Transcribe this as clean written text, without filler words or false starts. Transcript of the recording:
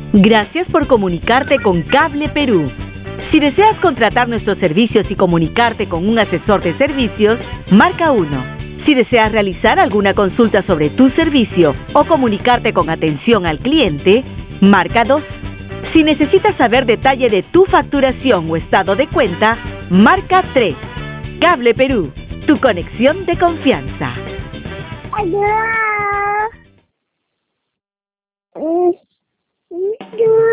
Gracias por comunicarte con Cable Perú. Si deseas contratar nuestros servicios y comunicarte con un asesor de servicios, marca 1. Si deseas realizar alguna consulta sobre tu servicio o comunicarte con atención al cliente, marca 2. Si necesitas saber detalle de tu facturación o estado de cuenta, marca 3. Cable Perú, tu conexión de confianza. Ayuda.